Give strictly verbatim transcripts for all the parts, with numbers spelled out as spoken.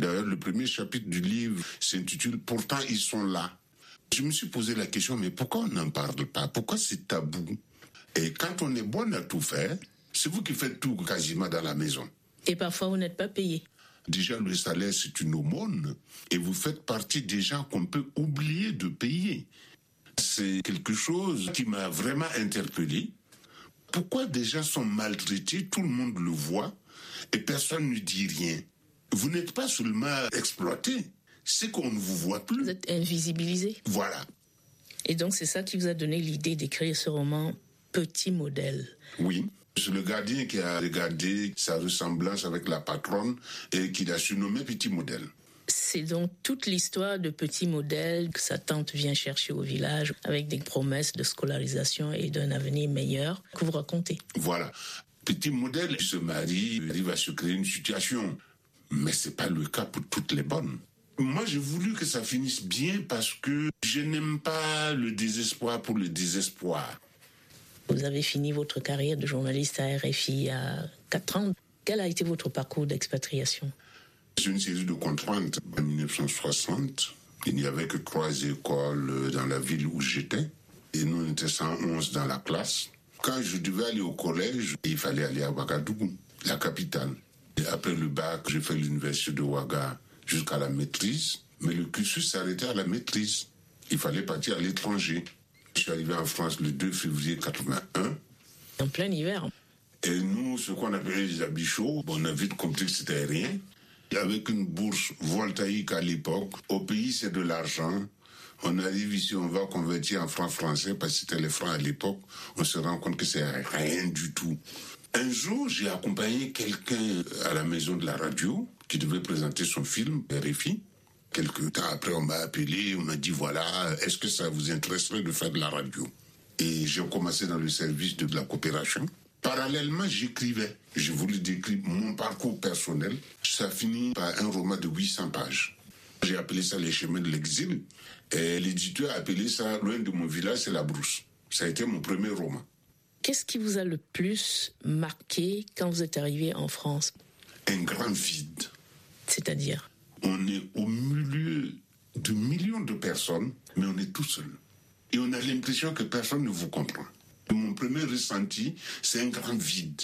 D'ailleurs, le premier chapitre du livre s'intitule « Pourtant, ils sont là ». Je me suis posé la question, mais pourquoi on n'en parle pas? Pourquoi c'est tabou? Et quand on est bon à tout faire, c'est vous qui faites tout quasiment dans la maison. Et parfois, vous n'êtes pas payé. Déjà, le salaire, c'est une aumône. Et vous faites partie des gens qu'on peut oublier de payer. C'est quelque chose qui m'a vraiment interpellé. Pourquoi des gens sont maltraités, tout le monde le voit, et personne ne dit rien? Vous n'êtes pas seulement exploité, c'est qu'on ne vous voit plus. Vous êtes invisibilisé. Voilà. Et donc, c'est ça qui vous a donné l'idée d'écrire ce roman Petit modèle. Oui. C'est le gardien qui a regardé sa ressemblance avec la patronne et qui l'a surnommé Petit modèle. C'est donc toute l'histoire de Petit modèle que sa tante vient chercher au village avec des promesses de scolarisation et d'un avenir meilleur que vous racontez. Voilà. Petit modèle se marie, il va se créer une situation. Mais c'est pas le cas pour toutes les bonnes. Moi, j'ai voulu que ça finisse bien parce que je n'aime pas le désespoir pour le désespoir. Vous avez fini votre carrière de journaliste à R F I il y a quatre ans. Quel a été votre parcours d'expatriation? C'est une série de contraintes. En dix-neuf cent soixante, il n'y avait que trois écoles dans la ville où j'étais. Et nous, on était cent onze dans la classe. Quand je devais aller au collège, il fallait aller à Ouagadougou, la capitale. Et après le bac, j'ai fait l'université de Ouaga jusqu'à la maîtrise. Mais le cursus s'arrêtait à la maîtrise. Il fallait partir à l'étranger. Je suis arrivé en France le deux février quatre-vingt-un. En plein hiver. Et nous, ce qu'on appelait les habits chauds, on a vite compris que c'était rien. Avec une bourse voltaïque à l'époque, au pays c'est de l'argent. On arrive ici, on va convertir en francs français parce que c'était les francs à l'époque. On se rend compte que c'est rien du tout. Un jour, j'ai accompagné quelqu'un à la maison de la radio qui devait présenter son film, R F I. Quelques temps après, on m'a appelé, on m'a dit voilà, est-ce que ça vous intéresserait de faire de la radio? Et j'ai commencé dans le service de la coopération. Parallèlement, j'écrivais. J'ai voulu décrire mon parcours personnel. Ça finit par un roman de huit cents pages. J'ai appelé ça Les chemins de l'exil. Et l'éditeur a appelé ça Loin de mon village, c'est la brousse. Ça a été mon premier roman. Qu'est-ce qui vous a le plus marqué quand vous êtes arrivé en France? Un grand vide. C'est-à-dire? On est au milieu de millions de personnes, mais on est tout seul. Et on a l'impression que personne ne vous comprend. Et mon premier ressenti, c'est un grand vide.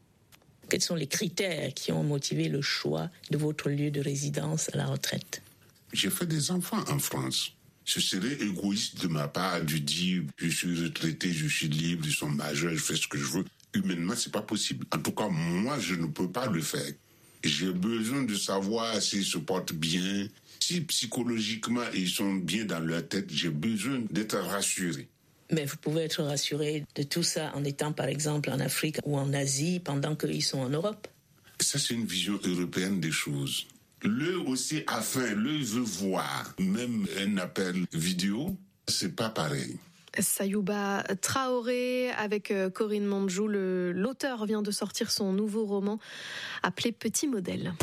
Quels sont les critères qui ont motivé le choix de votre lieu de résidence à la retraite? J'ai fait des enfants en France. Ce serait égoïste de ma part de dire je suis retraité, je suis libre, ils sont majeurs, je fais ce que je veux. Humainement, c'est pas possible. En tout cas, moi, je ne peux pas le faire. J'ai besoin de savoir s'ils se portent bien, si psychologiquement ils sont bien dans leur tête. J'ai besoin d'être rassuré. Mais vous pouvez être rassuré de tout ça en étant par exemple en Afrique ou en Asie pendant qu'ils sont en Europe. Ça, c'est une vision européenne des choses. Le aussi a faim, le veut voir. Même un appel vidéo, c'est pas pareil. Sayouba Traoré avec Corinne Mandjou, le, l'auteur vient de sortir son nouveau roman appelé Petit modèle.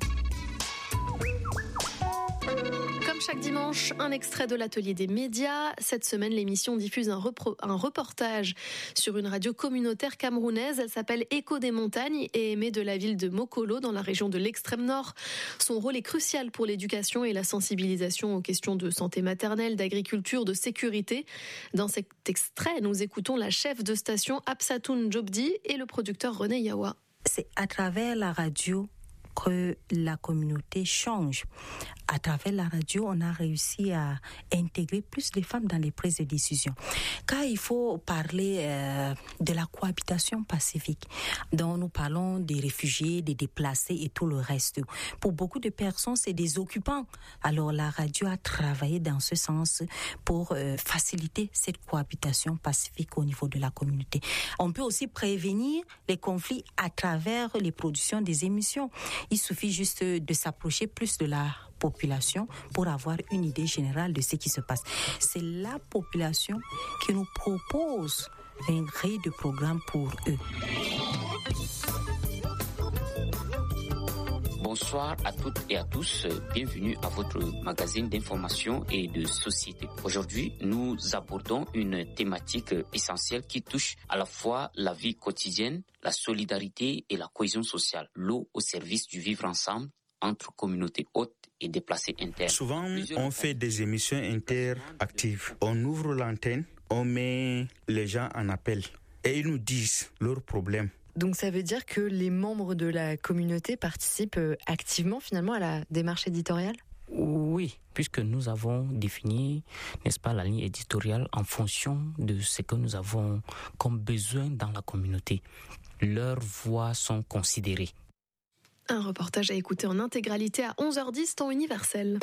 Comme chaque dimanche, un extrait de l'atelier des médias. Cette semaine, l'émission diffuse un, repro- un reportage sur une radio communautaire camerounaise. Elle s'appelle Écho des montagnes et émet de la ville de Mokolo dans la région de l'extrême nord. Son rôle est crucial pour l'éducation et la sensibilisation aux questions de santé maternelle, d'agriculture, de sécurité. Dans cet extrait, nous écoutons la chef de station Absatoun Jobdi et le producteur René Yawa. C'est à travers la radio que la communauté change. À travers la radio, on a réussi à intégrer plus les femmes dans les prises de décision. Car il faut parler euh, de la cohabitation pacifique, dont nous parlons des réfugiés, des déplacés et tout le reste. Pour beaucoup de personnes, c'est des occupants. Alors la radio a travaillé dans ce sens pour euh, faciliter cette cohabitation pacifique au niveau de la communauté. On peut aussi prévenir les conflits à travers les productions des émissions. Il suffit juste de s'approcher plus de la population pour avoir une idée générale de ce qui se passe. C'est la population qui nous propose un grille de programme pour eux. Bonsoir à toutes et à tous, bienvenue à votre magazine d'information et de société. Aujourd'hui, nous abordons une thématique essentielle qui touche à la fois la vie quotidienne, la solidarité et la cohésion sociale. L'eau au service du vivre ensemble, entre communautés hautes et déplacées internes. Souvent, on fait des émissions interactives. On ouvre l'antenne, on met les gens en appel et ils nous disent leurs problèmes. Donc ça veut dire que les membres de la communauté participent activement finalement à la démarche éditoriale ? Oui, puisque nous avons défini, n'est-ce pas, la ligne éditoriale en fonction de ce que nous avons comme besoin dans la communauté. Leurs voix sont considérées. Un reportage à écouter en intégralité à onze heures dix, temps universel.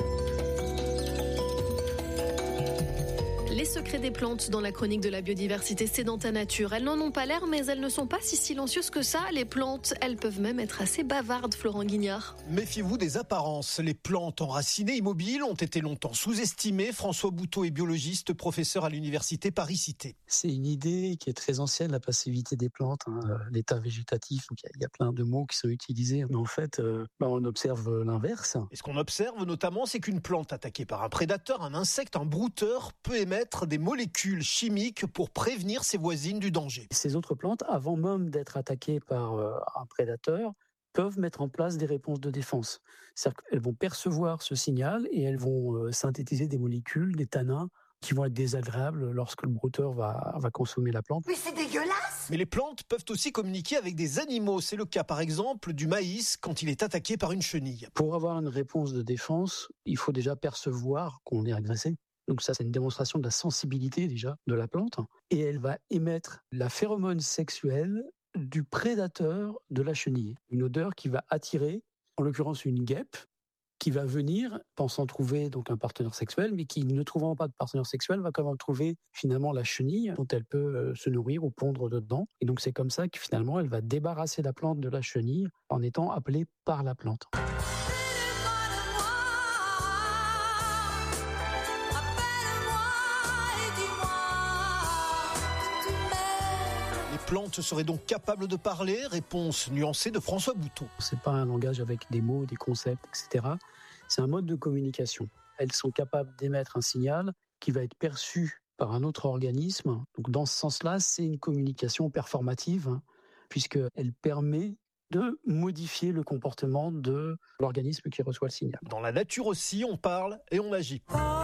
Les secrets des plantes dans la chronique de la biodiversité, c'est dans ta nature. Elles n'en ont pas l'air, mais elles ne sont pas si silencieuses que ça. Les plantes, elles peuvent même être assez bavardes, Florent Guignard. Méfiez-vous des apparences. Les plantes enracinées immobiles ont été longtemps sous-estimées. François Bouteau est biologiste, professeur à l'université Paris-Cité. C'est une idée qui est très ancienne, la passivité des plantes, hein, l'état végétatif. Donc il y, y a plein de mots qui sont utilisés. Mais en fait, euh, bah on observe l'inverse. Et ce qu'on observe notamment, c'est qu'une plante attaquée par un prédateur, un insecte, un brouteur, peut émettre des molécules chimiques pour prévenir ses voisines du danger. Ces autres plantes, avant même d'être attaquées par euh, un prédateur, peuvent mettre en place des réponses de défense. C'est-à-dire qu'elles vont percevoir ce signal et elles vont euh, synthétiser des molécules, des tanins, qui vont être désagréables lorsque le brouteur va, va consommer la plante. Mais c'est dégueulasse! Mais les plantes peuvent aussi communiquer avec des animaux. C'est le cas par exemple du maïs quand il est attaqué par une chenille. Pour avoir une réponse de défense, il faut déjà percevoir qu'on est agressé. Donc ça, c'est une démonstration de la sensibilité déjà de la plante. Et elle va émettre la phéromone sexuelle du prédateur de la chenille. Une odeur qui va attirer, en l'occurrence une guêpe, qui va venir pensant trouver donc un partenaire sexuel, mais qui, ne trouvant pas de partenaire sexuel, va quand même trouver finalement la chenille dont elle peut se nourrir ou pondre dedans. Et donc c'est comme ça que finalement elle va débarrasser la plante de la chenille en étant appelée par la plante. Les plantes seraient donc capables de parler. Réponse nuancée de François Bouteau. C'est pas un langage avec des mots, des concepts, et cetera. C'est un mode de communication. Elles sont capables d'émettre un signal qui va être perçu par un autre organisme. Donc dans ce sens-là, c'est une communication performative, hein, puisqu'elle permet de modifier le comportement de l'organisme qui reçoit le signal. Dans la nature aussi, on parle et on agit.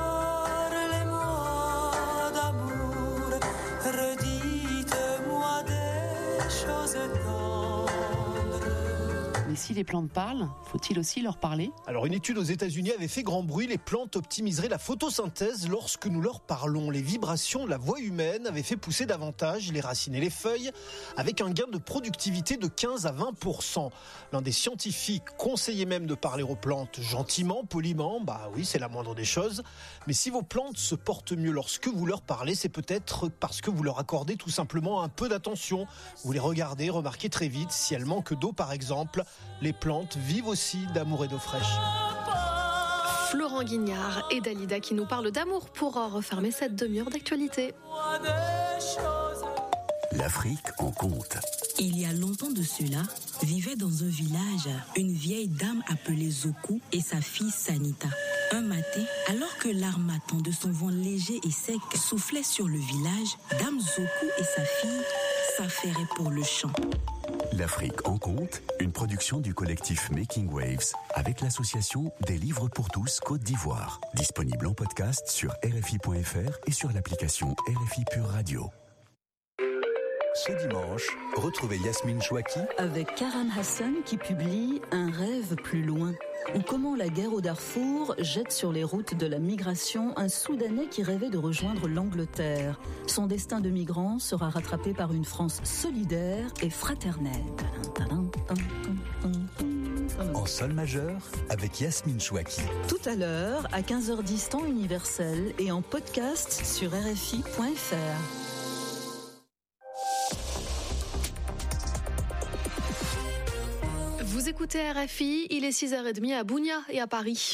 Mais si les plantes parlent, faut-il aussi leur parler ? Alors une étude aux États-Unis avait fait grand bruit. Les plantes optimiseraient la photosynthèse lorsque nous leur parlons. Les vibrations de la voix humaine avaient fait pousser davantage les racines et les feuilles, avec un gain de productivité de quinze à vingt pour cent. L'un des scientifiques conseillait même de parler aux plantes gentiment, poliment. Bah oui, c'est la moindre des choses. Mais si vos plantes se portent mieux lorsque vous leur parlez, c'est peut-être parce que vous leur accordez tout simplement un peu d'attention. Vous les regardez, remarquez très vite si elles manquent d'eau par exemple. Les plantes vivent aussi d'amour et d'eau fraîche. Florent Guignard et Dalida qui nous parlent d'amour pour refermer cette demi-heure d'actualité. L'Afrique en compte. Il y a longtemps de cela, vivait dans un village une vieille dame appelée Zoku et sa fille Sanita. Un matin, alors que l'armatan de son vent léger et sec soufflait sur le village, Dame Zoku et sa fille s'affairaient pour le chant. L'Afrique en compte, une production du collectif Making Waves avec l'association Des Livres pour tous Côte d'Ivoire. Disponible en podcast sur R F I point F R et sur l'application R F I Pure Radio. Ce dimanche, retrouvez Yasmine Chouaki avec Karam Hassan qui publie Un rêve plus loin, ou comment la guerre au Darfour jette sur les routes de la migration un Soudanais qui rêvait de rejoindre l'Angleterre. Son destin de migrant sera rattrapé par une France solidaire et fraternelle. En sol majeur, avec Yasmine Chouaki. Tout à l'heure, à quinze heures dix temps universel et en podcast sur R F I point F R. Vous écoutez R F I, il est six heures trente à Bounia et à Paris.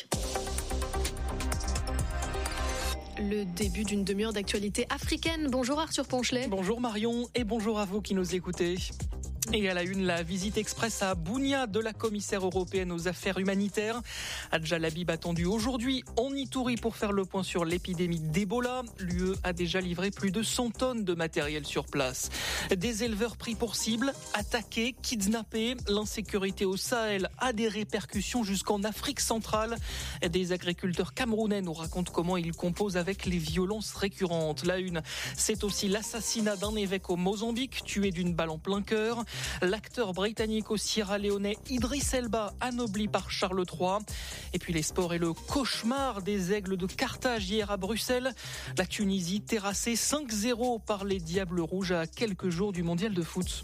Le début d'une demi-heure d'actualité africaine. Bonjour Arthur Ponchelet. Bonjour Marion et bonjour à vous qui nous écoutez. Et à la une, la visite express à Bunia de la commissaire européenne aux affaires humanitaires. Adja Labib attendu aujourd'hui en Ituri pour faire le point sur l'épidémie d'Ebola. L'U E a déjà livré plus de cent tonnes de matériel sur place. Des éleveurs pris pour cible, attaqués, kidnappés. L'insécurité au Sahel a des répercussions jusqu'en Afrique centrale. Des agriculteurs camerounais nous racontent comment ils composent avec les violences récurrentes. La une, c'est aussi l'assassinat d'un évêque au Mozambique, tué d'une balle en plein cœur. L'acteur britannico-sierra-léonais Idriss Elba, anobli par Charles trois. Et puis les sports et le cauchemar des Aigles de Carthage hier à Bruxelles. La Tunisie terrassée cinq zéro par les Diables Rouges à quelques jours du mondial de foot.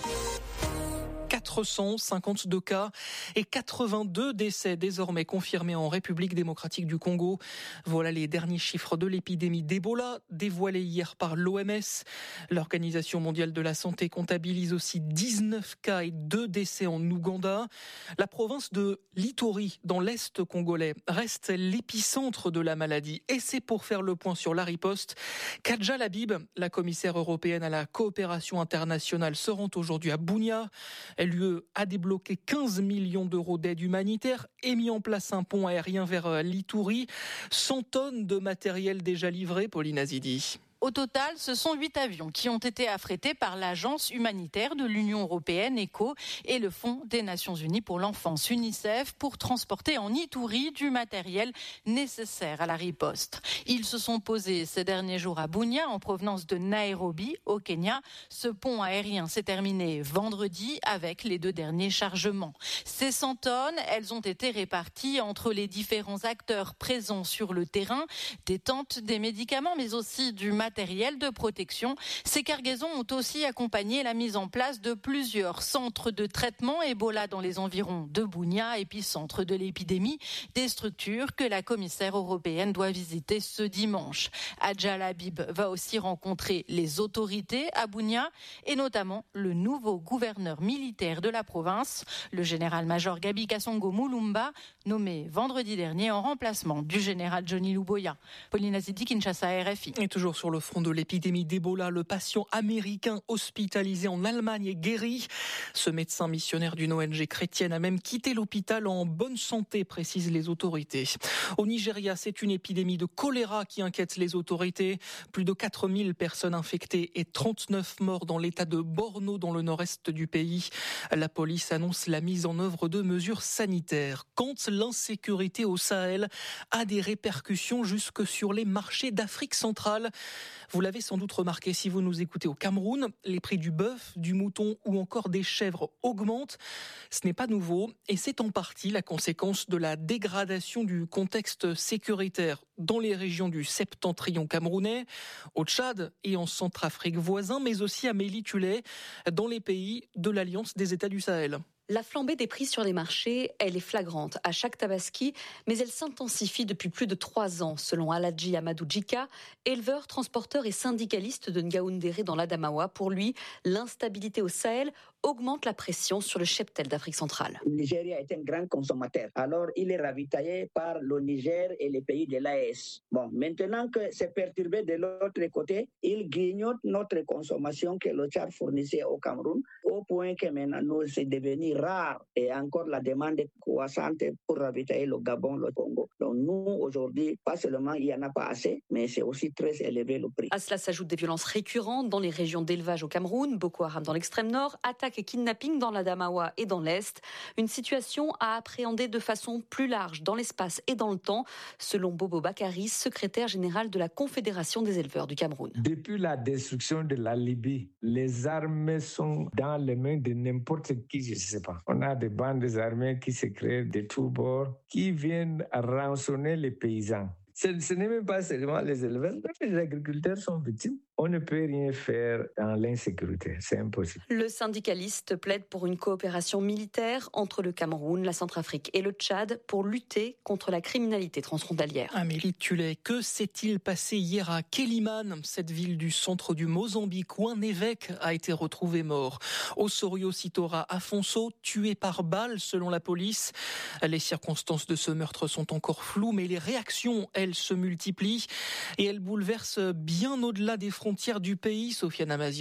quatre cent cinquante-deux cas et quatre-vingt-deux décès désormais confirmés en République démocratique du Congo. Voilà les derniers chiffres de l'épidémie d'Ebola dévoilés hier par l'O M S. L'Organisation mondiale de la santé comptabilise aussi dix-neuf cas et deux décès en Ouganda. La province de l'Ituri, dans l'est congolais, reste l'épicentre de la maladie. Et c'est pour faire le point sur la riposte qu'Adja Labib, la commissaire européenne à la coopération internationale, se rend aujourd'hui à Bunia. L'U E a débloqué quinze millions d'euros d'aide humanitaire et mis en place un pont aérien vers l'Ituri. cent tonnes de matériel déjà livré, Pauline Azidi. Au total, ce sont huit avions qui ont été affrétés par l'agence humanitaire de l'Union européenne, ECHO, et le Fonds des Nations Unies pour l'enfance, UNICEF, pour transporter en Ituri du matériel nécessaire à la riposte. Ils se sont posés ces derniers jours à Bunia, en provenance de Nairobi, au Kenya. Ce pont aérien s'est terminé vendredi avec les deux derniers chargements. Ces cent tonnes, elles ont été réparties entre les différents acteurs présents sur le terrain, des tentes, des médicaments, mais aussi du matériel matériel de protection. Ces cargaisons ont aussi accompagné la mise en place de plusieurs centres de traitement Ebola dans les environs de Bunia, épicentre de l'épidémie, des structures que la commissaire européenne doit visiter ce dimanche. Adja Labib va aussi rencontrer les autorités à Bunia et notamment le nouveau gouverneur militaire de la province, le général-major Gabi Kasongo Mulumba, nommé vendredi dernier en remplacement du général Johnny Luboya. Pauline Azidi, Kinshasa, R F I. Et toujours sur le front de l'épidémie d'Ebola, le patient américain hospitalisé en Allemagne est guéri. Ce médecin missionnaire d'une O N G chrétienne a même quitté l'hôpital en bonne santé, précisent les autorités. Au Nigeria, c'est une épidémie de choléra qui inquiète les autorités. Plus de quatre mille personnes infectées et trente-neuf morts dans l'état de Borno, dans le nord-est du pays. La police annonce la mise en œuvre de mesures sanitaires. Quand l'insécurité au Sahel a des répercussions jusque sur les marchés d'Afrique centrale. Vous l'avez sans doute remarqué si vous nous écoutez au Cameroun, les prix du bœuf, du mouton ou encore des chèvres augmentent. Ce n'est pas nouveau et c'est en partie la conséquence de la dégradation du contexte sécuritaire dans les régions du septentrion camerounais, au Tchad et en Centrafrique voisin, mais aussi à Méli-Tulay, dans les pays de l'Alliance des États du Sahel. La flambée des prix sur les marchés, elle est flagrante à chaque tabaski, mais elle s'intensifie depuis plus de trois ans, selon Aladji Amadou Djika, éleveur, transporteur et syndicaliste de Ngaoundéré dans l'Adamawa. Pour lui, l'instabilité au Sahel augmente la pression sur le cheptel d'Afrique centrale. Le Nigeria est un grand consommateur. Alors, il est ravitaillé par le Niger et les pays de l'A E S. Bon, maintenant que c'est perturbé de l'autre côté, il grignote notre consommation que le Tchad fournissait au Cameroun, au point que maintenant, nous, c'est devenu rare et encore la demande est croissante pour ravitailler le Gabon, le Congo. Donc, nous, aujourd'hui, pas seulement il n'y en a pas assez, mais c'est aussi très élevé le prix. À cela s'ajoutent des violences récurrentes dans les régions d'élevage au Cameroun, Boko Haram dans l'extrême nord, attaques et kidnapping dans l'Adamawa et dans l'Est. Une situation à appréhender de façon plus large dans l'espace et dans le temps, selon Bobo Bakari, secrétaire général de la Confédération des éleveurs du Cameroun. Depuis la destruction de la Libye, les armées sont dans les mains de n'importe qui, je ne sais pas. On a des bandes armées qui se créent de tous bords, qui viennent rançonner les paysans. Ce, ce n'est même pas seulement les éleveurs, les agriculteurs sont victimes. On ne peut rien faire dans l'insécurité, c'est impossible. Le syndicaliste plaide pour une coopération militaire entre le Cameroun, la Centrafrique et le Tchad pour lutter contre la criminalité transfrontalière. Amélie Tullet, que s'est-il passé hier à Kélimane, cette ville du centre du Mozambique où un évêque a été retrouvé mort? Osorio Sitora Afonso, tué par balle selon la police. Les circonstances de ce meurtre sont encore floues, mais les réactions, elles, se multiplient et elles bouleversent bien au-delà des frontières du pays, Sofiane Amazian.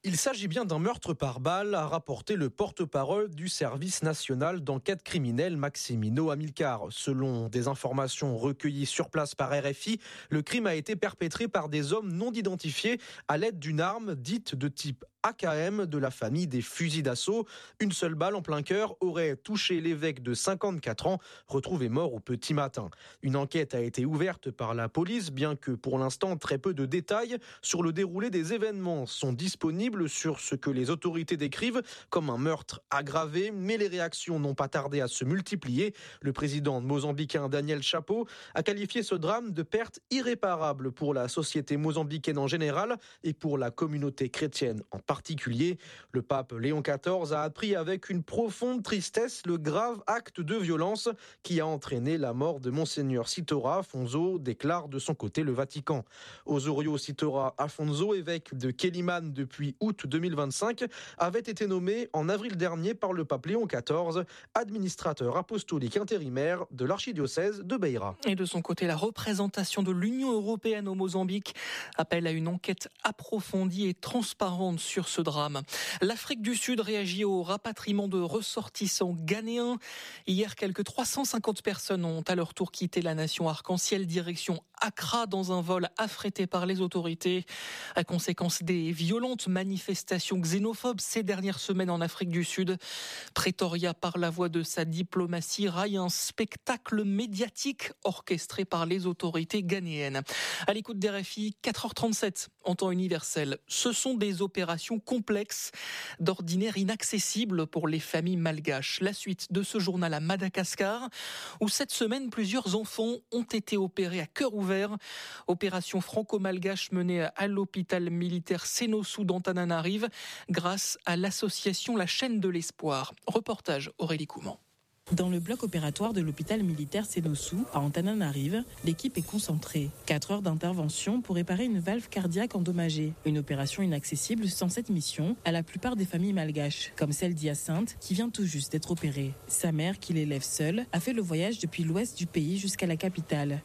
Il s'agit bien d'un meurtre par balle, a rapporté le porte-parole du service national d'enquête criminelle Maximino Amilcar. Selon des informations recueillies sur place par R F I, le crime a été perpétré par des hommes non identifiés à l'aide d'une arme dite de type A K M de la famille des fusils d'assaut. Une seule balle en plein cœur aurait touché l'évêque de cinquante-quatre ans, retrouvé mort au petit matin. Une enquête a été ouverte par la police, bien que pour l'instant très peu de détails sur le déroulé des événements sont disponibles sur ce que les autorités décrivent comme un meurtre aggravé, mais les réactions n'ont pas tardé à se multiplier. Le président mozambicain Daniel Chapo a qualifié ce drame de perte irréparable pour la société mozambicaine en général et pour la communauté chrétienne en particulier. Le pape Léon quatorze a appris avec une profonde tristesse le grave acte de violence qui a entraîné la mort de Monseigneur Citora Afonso, déclare de son côté le Vatican. Osorio Citora Afonso, évêque de Quelimane depuis août deux mille vingt-cinq, avait été nommé en avril dernier par le pape Léon quatorze, administrateur apostolique intérimaire de l'archidiocèse de Beira. Et de son côté, la représentation de l'Union européenne au Mozambique appelle à une enquête approfondie et transparente sur ce drame. L'Afrique du Sud réagit au rapatriement de ressortissants ghanéens. Hier, quelques trois cent cinquante personnes ont à leur tour quitté la nation arc-en-ciel direction Accra dans un vol affrété par les autorités. À conséquence des violentes manifestations xénophobes ces dernières semaines en Afrique du Sud, Pretoria, par la voix de sa diplomatie, raille un spectacle médiatique orchestré par les autorités ghanéennes. À l'écoute des R F I, quatre heures trente-sept en temps universel. Ce sont des opérations complexes, d'ordinaire inaccessibles pour les familles malgaches. La suite de ce journal à Madagascar, où cette semaine, plusieurs enfants ont été opérés à cœur ouvert. Opération franco-malgache menée à l'hôpital militaire Sénossou d'Antananarive grâce à l'association La Chaîne de l'Espoir. Reportage Aurélie Couman. Dans le bloc opératoire de l'hôpital militaire Sénossou, à Antananarive, l'équipe est concentrée. Quatre heures d'intervention pour réparer une valve cardiaque endommagée. Une opération inaccessible sans cette mission à la plupart des familles malgaches, comme celle d'Hyacinthe qui vient tout juste d'être opérée. Sa mère, qui l'élève seule, a fait le voyage depuis l'ouest du pays jusqu'à la capitale.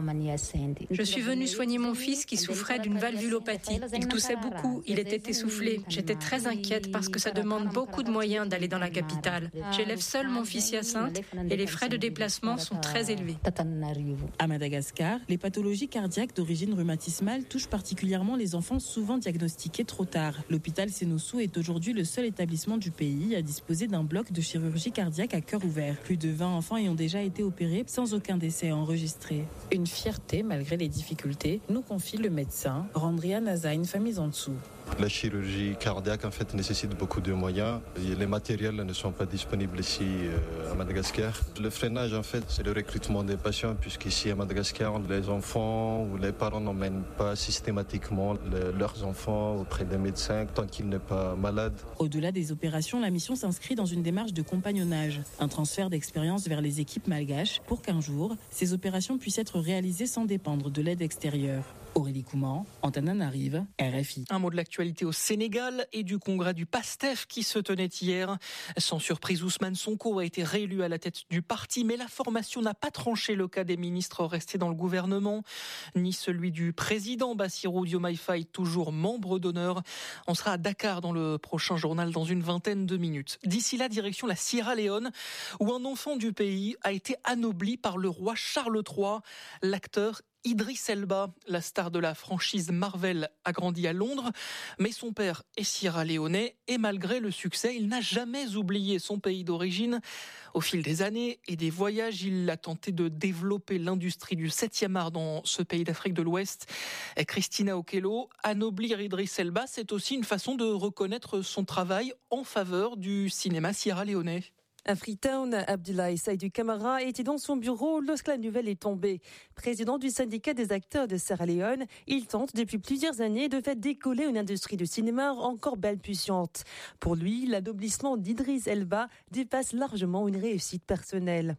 Je suis venue soigner mon fils qui souffrait d'une valvulopathie. Il toussait beaucoup, il était essoufflé. J'étais très inquiète parce que ça demande beaucoup de moyens d'aller dans la capitale. J'élève seule mon fils Hyacinthe et les frais de déplacement sont très élevés. À Madagascar, les pathologies cardiaques d'origine rhumatismale touchent particulièrement les enfants souvent diagnostiqués trop tard. L'hôpital Sénossou est aujourd'hui le seul établissement du pays à disposer d'un bloc de chirurgie cardiaque à cœur ouvert. Plus de vingt enfants y ont déjà été opérés sans aucun décès enregistré. Une fierté malgré les difficultés, nous confie le médecin Randria Nazain Famizantsou. La chirurgie cardiaque en fait nécessite beaucoup de moyens. Les matériels ne sont pas disponibles ici à Madagascar. Le freinage en fait c'est le recrutement des patients puisqu'ici à Madagascar les enfants ou les parents n'emmènent pas systématiquement le, leurs enfants auprès des médecins tant qu'ils ne sont pas malades. Au-delà des opérations, la mission s'inscrit dans une démarche de compagnonnage, un transfert d'expérience vers les équipes malgaches pour qu'un jour ces opérations puissent être réalisées sans dépendre de l'aide extérieure. Aurélie Couman, Antananarive, R F I. Un mot de l'actualité au Sénégal et du congrès du PASTEF qui se tenait hier. Sans surprise, Ousmane Sonko a été réélu à la tête du parti, mais la formation n'a pas tranché le cas des ministres restés dans le gouvernement, ni celui du président Bassirou Diomaye Faye, toujours membre d'honneur. On sera à Dakar dans le prochain journal dans une vingtaine de minutes. D'ici là, direction la Sierra Leone, où un enfant du pays a été anobli par le roi Charles trois. L'acteur Idriss Elba, la star de la franchise Marvel, a grandi à Londres, mais son père est sierra-léonais et malgré le succès, il n'a jamais oublié son pays d'origine. Au fil des années et des voyages, il a tenté de développer l'industrie du septième art dans ce pays d'Afrique de l'Ouest. Et Christina Okello, anoblir Idriss Elba, c'est aussi une façon de reconnaître son travail en faveur du cinéma sierra-léonais. À Freetown, Abdoulaye Saïdou Camara était dans son bureau lorsque la nouvelle est tombée. Président du syndicat des acteurs de Sierra Leone, il tente depuis plusieurs années de faire décoller une industrie de cinéma encore balbutiante. Pour lui, l'adoblissement d'Idriss Elba dépasse largement une réussite personnelle.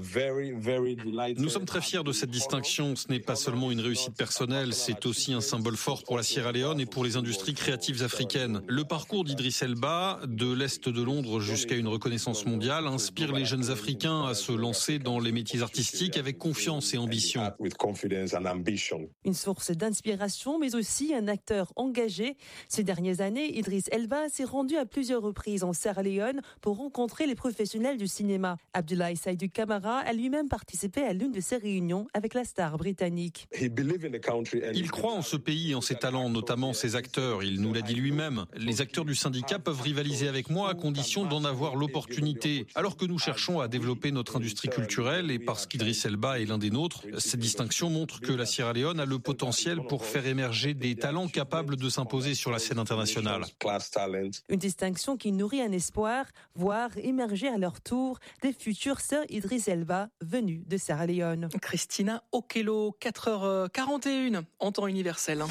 Nous sommes très fiers de cette distinction. Ce n'est pas seulement une réussite personnelle, c'est aussi un symbole fort pour la Sierra Leone et pour les industries créatives africaines. Le parcours d'Idriss Elba, de l'Est de Londres jusqu'à une reconnaissance mondiale, mondial inspire les jeunes Africains à se lancer dans les métiers artistiques avec confiance et ambition. Une source d'inspiration, mais aussi un acteur engagé. Ces dernières années, Idriss Elba s'est rendu à plusieurs reprises en Sierra Leone pour rencontrer les professionnels du cinéma. Abdoulaye Saïdou Camara a lui-même participé à l'une de ces réunions avec la star britannique. Il croit en ce pays et en ses talents, notamment ses acteurs. Il nous l'a dit lui-même. Les acteurs du syndicat peuvent rivaliser avec moi à condition d'en avoir l'opportunité. Alors que nous cherchons à développer notre industrie culturelle et parce qu'Idriss Elba est l'un des nôtres, cette distinction montre que la Sierra Leone a le potentiel pour faire émerger des talents capables de s'imposer sur la scène internationale. Une distinction qui nourrit un espoir, voir émerger à leur tour des futurs sœurs Idriss Elba venus de Sierra Leone. Christina Okello, quatre heures quarante et une en temps universel.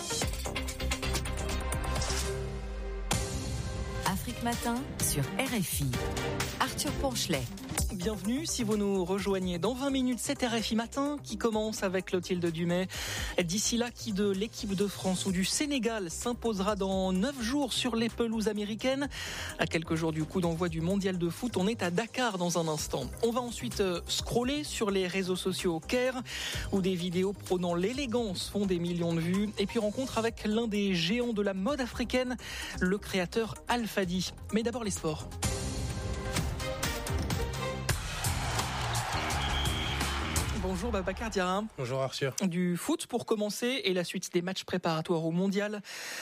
Afrique Matin sur R F I. Arthur Ponchelet. Bienvenue si vous nous rejoignez dans vingt minutes, c'est R F I Matin qui commence avec Clotilde Dumais. D'ici là, qui de l'équipe de France ou du Sénégal s'imposera dans neuf jours sur les pelouses américaines. À quelques jours du coup d'envoi du mondial de foot, on est à Dakar dans un instant. On va ensuite scroller sur les réseaux sociaux au Caire où des vidéos prônant l'élégance font des millions de vues. Et puis rencontre avec l'un des géants de la mode africaine, le créateur Al Fadi. Mais d'abord les sports. Bonjour Babacar Diarra. Bonjour Arthur. Du foot pour commencer et la suite des matchs préparatoires au mondial.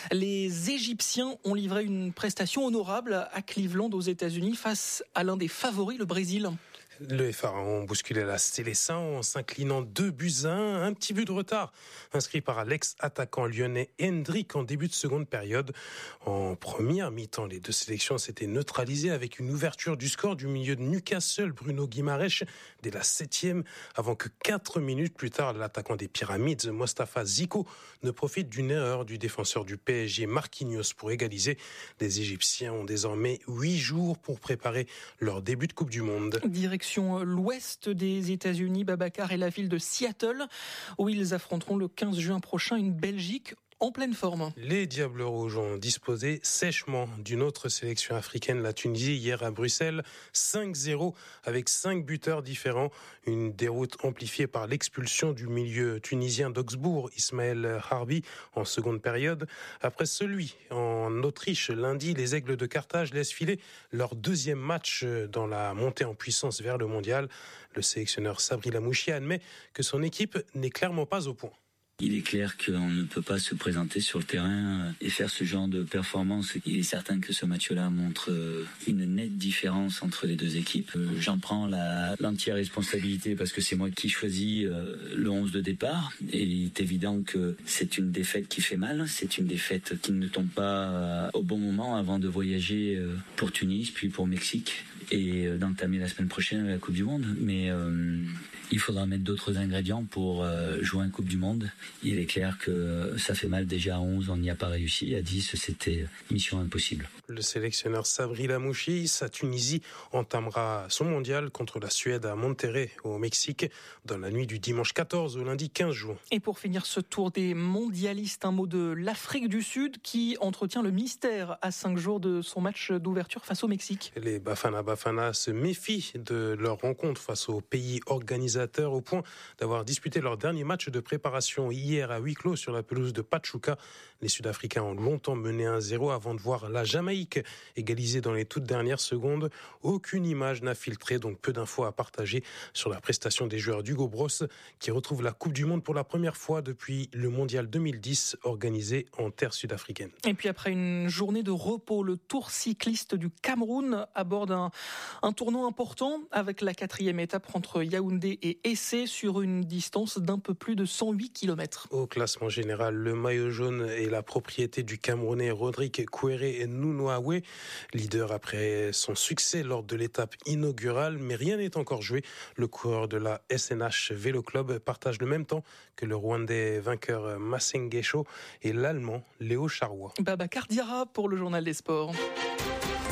Les Égyptiens ont livré une prestation honorable à Cleveland aux États-Unis face à l'un des favoris, le Brésil. Les Pharaons ont bousculé la Célestin en s'inclinant deux buts à un. Un petit but de retard inscrit par l'ex-attaquant lyonnais Hendrick en début de seconde période. En première mi-temps, les deux sélections s'étaient neutralisées avec une ouverture du score du milieu de Newcastle, Bruno Guimaraes, dès la septième, avant que quatre minutes plus tard, l'attaquant des Pyramides, Mostafa Zico, ne profite d'une erreur du défenseur du P S G, Marquinhos, pour égaliser. Les Égyptiens ont désormais huit jours pour préparer leur début de Coupe du Monde. Direction l'ouest des États-Unis, Babacar, et la ville de Seattle, où ils affronteront le quinze juin prochain une Belgique en pleine forme. Les Diables Rouges ont disposé sèchement d'une autre sélection africaine, la Tunisie, hier à Bruxelles, cinq zéro avec cinq buteurs différents. Une déroute amplifiée par l'expulsion du milieu tunisien d'Augsbourg, Ismaël Harbi, en seconde période. Après celui en Autriche, lundi, les Aigles de Carthage laissent filer leur deuxième match dans la montée en puissance vers le mondial. Le sélectionneur Sabri Lamouchi admet que son équipe n'est clairement pas au point. Il est clair qu'on ne peut pas se présenter sur le terrain et faire ce genre de performance. Il est certain que ce match-là montre une nette différence entre les deux équipes. J'en prends la, l'entière responsabilité parce que c'est moi qui choisis le onze de départ. Et il est évident que c'est une défaite qui fait mal. C'est une défaite qui ne tombe pas au bon moment avant de voyager pour Tunis, puis pour Mexique et d'entamer la semaine prochaine la Coupe du Monde. Mais euh, il faudra mettre d'autres ingrédients pour euh, jouer une Coupe du Monde. Il est clair que ça fait mal déjà à onze, on n'y a pas réussi. À dix, c'était mission impossible. Le sélectionneur Sabri Lamouchi, sa Tunisie entamera son mondial contre la Suède à Monterrey au Mexique dans la nuit du dimanche quatorze au lundi quinze juin. Et pour finir ce tour des mondialistes, un mot de l'Afrique du Sud qui entretient le mystère à cinq jours de son match d'ouverture face au Mexique. Les Bafana Bafana se méfient de leur rencontre face au pays organisateur au point d'avoir disputé leur dernier match de préparation hier à huis clos sur la pelouse de Pachuca. Les Sud-Africains ont longtemps mené un zéro avant de voir la Jamaïque égaliser dans les toutes dernières secondes. Aucune image n'a filtré, donc peu d'infos à partager sur la prestation des joueurs d'Hugo Bross qui retrouvent la Coupe du Monde pour la première fois depuis le Mondial deux mille dix organisé en terre sud-africaine. Et puis après une journée de repos, le Tour cycliste du Cameroun aborde un, un tournant important avec la quatrième étape entre Yaoundé et Essé sur une distance d'un peu plus de cent huit kilomètres. Au classement général, le maillot jaune est la propriété du Camerounais Rodrigue Kouéré Nounouaoué, leader après son succès lors de l'étape inaugurale, mais rien n'est encore joué. Le coureur de la S N H Vélo Club partage le même temps que le Rwandais vainqueur Massengesho et l'Allemand Léo Charrois. Babacar Diarra pour le journal des sports.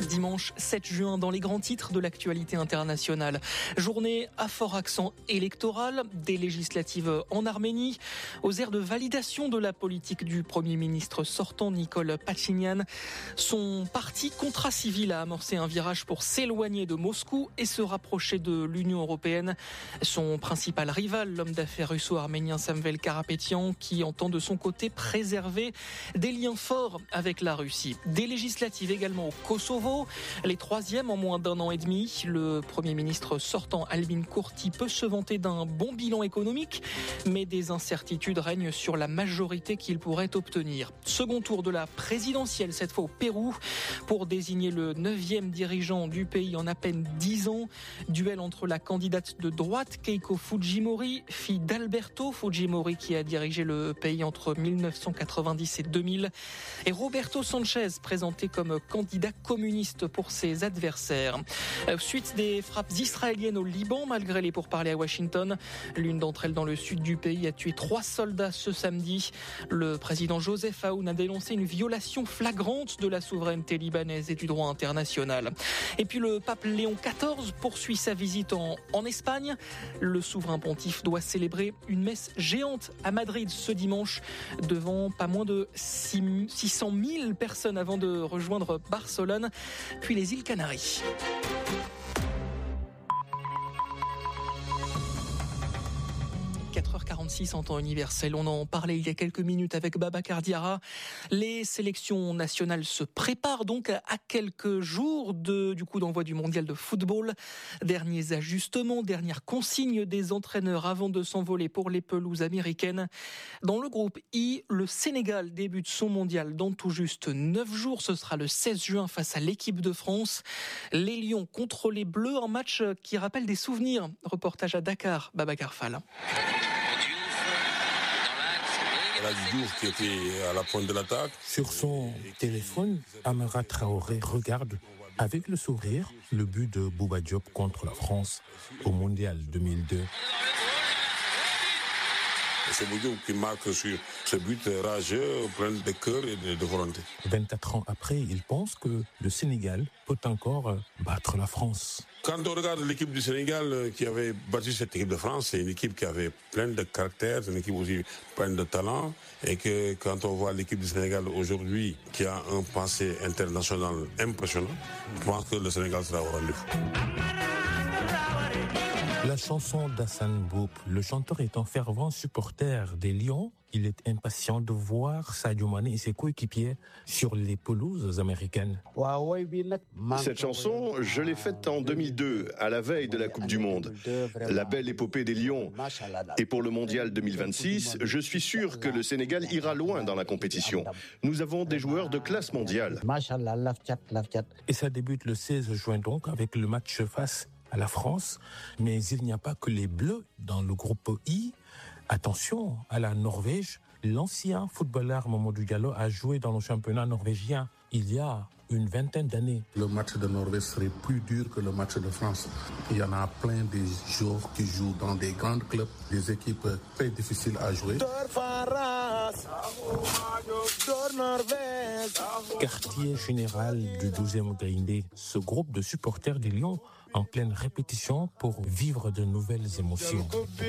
Dimanche sept juin, dans les grands titres de l'actualité internationale. Journée à fort accent électoral, des législatives en Arménie, aux airs de validation de la politique du Premier ministre sortant Nikol Pachinian. Son parti Contrat Civil a amorcé un virage pour s'éloigner de Moscou et se rapprocher de l'Union européenne. Son principal rival, l'homme d'affaires russo-arménien Samvel Karapetyan, qui entend de son côté préserver des liens forts avec la Russie. Des législatives également au Kosovo, les troisièmes en moins d'un an et demi. Le Premier ministre sortant Albin Kurti peut se vanter d'un bon bilan économique, mais des incertitudes règnent sur la majorité qu'il pourrait obtenir. Second tour de la présidentielle, cette fois au Pérou, pour désigner le neuvième dirigeant du pays en à peine dix ans. Duel entre la candidate de droite Keiko Fujimori, fille d'Alberto Fujimori qui a dirigé le pays entre mille neuf cent quatre-vingt-dix et deux mille, et Roberto Sanchez, présenté comme candidat communiste pour ses adversaires. Suite des frappes israéliennes au Liban, malgré les pourparlers à Washington. L'une d'entre elles dans le sud du pays a tué trois soldats ce samedi. Le président Joseph Aoun a dénoncé une violation flagrante de la souveraineté libanaise et du droit international. Et puis le pape Léon quatorze poursuit sa visite en, en Espagne. Le souverain pontife doit célébrer une messe géante à Madrid ce dimanche devant pas moins de six cent mille personnes avant de rejoindre Barcelone, puis les îles Canaries. quatre heures quarante-six en temps universel. On en parlait il y a quelques minutes avec Babacar Diarra. Les sélections nationales se préparent donc à quelques jours de, du coup d'envoi du mondial de football. Derniers ajustements, dernières consignes des entraîneurs avant de s'envoler pour les pelouses américaines. Dans le groupe I, le Sénégal débute son mondial dans tout juste neuf jours. Ce sera le seize juin face à l'équipe de France. Les Lions contre les Bleus, un match qui rappelle des souvenirs. Reportage à Dakar, Babacar Fall. Diouf qui était à la pointe de l'attaque. Sur son téléphone, Amara Traoré regarde avec le sourire le but de Bouba Diop contre la France au Mondial deux mille deux. C'est Bouba Diop qui marque sur ce but rageux, plein de cœur et de volonté. vingt-quatre ans après, il pense que le Sénégal peut encore battre la France. Quand on regarde l'équipe du Sénégal qui avait battu cette équipe de France, c'est une équipe qui avait plein de caractère, c'est une équipe aussi pleine de talent, et que quand on voit l'équipe du Sénégal aujourd'hui qui a un passé international impressionnant, je pense que le Sénégal sera au rendez-vous. La chanson d'Hassan Boub, le chanteur est un fervent supporter des Lions. Il est impatient de voir Sadio Mané et ses coéquipiers sur les pelouses américaines. Cette chanson, je l'ai faite en deux mille deux, à la veille de la Coupe du Monde. La belle épopée des Lions. Et pour le Mondial deux mille vingt-six, je suis sûr que le Sénégal ira loin dans la compétition. Nous avons des joueurs de classe mondiale. Et ça débute le seize juin donc avec le match face à la France. Mais il n'y a pas que les Bleus dans le groupe I. Attention à la Norvège. L'ancien footballeur Mamadou Diallo a joué dans le championnat norvégien il y a une vingtaine d'années. Le match de Norvège serait plus dur que le match de France. Il y en a plein de joueurs qui jouent dans des grands clubs, des équipes très difficiles à jouer. Quartier général du douzième Gaïndé, ce groupe de supporters des Lions en pleine répétition pour vivre de nouvelles émotions.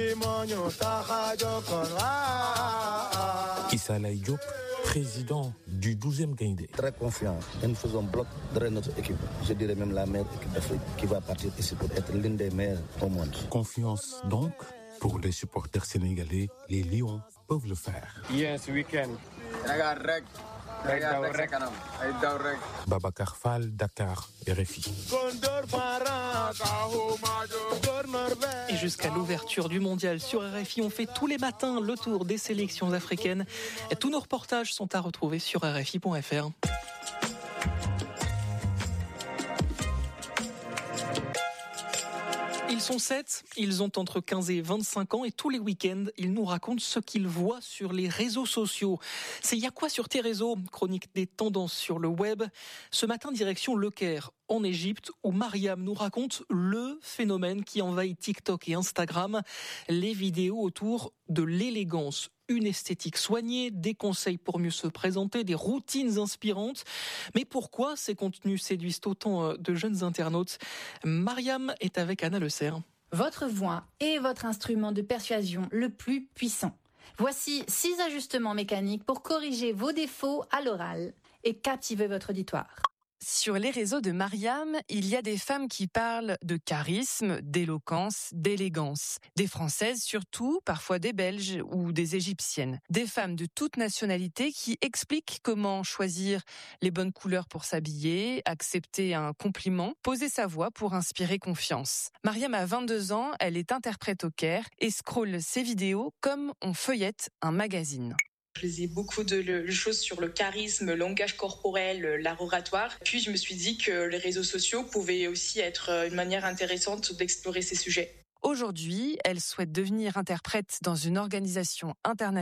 Issa Laye Diop, président du douzième Gaïndé. Très confiant et nous faisons bloc derrière notre équipe. Je dirais même la meilleure équipe d'Afrique qui va partir ici pour être l'une des meilleures au monde. Confiance donc pour les supporters sénégalais. Les Lions peuvent le faire. Yes, we can. Babacar Fall, Dakar, R F I. Et jusqu'à l'ouverture du mondial sur R F I, on fait tous les matins le tour des sélections africaines. Et tous nos reportages sont à retrouver sur R F I point F R. Ils sont sept, ils ont entre quinze et vingt-cinq ans et tous les week-ends, ils nous racontent ce qu'ils voient sur les réseaux sociaux. C'est « Y'a quoi sur tes réseaux ?» Chronique des tendances sur le web. Ce matin, direction Le Caire, en Égypte, où Mariam nous raconte le phénomène qui envahit TikTok et Instagram, les vidéos autour de l'élégance une esthétique soignée, des conseils pour mieux se présenter, des routines inspirantes. Mais pourquoi ces contenus séduisent autant de jeunes internautes ? Mariam est avec Anna Le Serre. Votre voix est votre instrument de persuasion le plus puissant. Voici six ajustements mécaniques pour corriger vos défauts à l'oral et captiver votre auditoire. Sur les réseaux de Mariam, il y a des femmes qui parlent de charisme, d'éloquence, d'élégance. Des Françaises surtout, parfois des Belges ou des Égyptiennes. Des femmes de toute nationalité qui expliquent comment choisir les bonnes couleurs pour s'habiller, accepter un compliment, poser sa voix pour inspirer confiance. Mariam a vingt-deux ans, elle est interprète au Caire et scrolle ses vidéos comme on feuillette un magazine. Je lisais beaucoup de choses sur le charisme, le langage corporel, l'art oratoire. Puis je me suis dit que les réseaux sociaux pouvaient aussi être une manière intéressante d'explorer ces sujets. Aujourd'hui, elle souhaite devenir interprète dans une organisation internationale.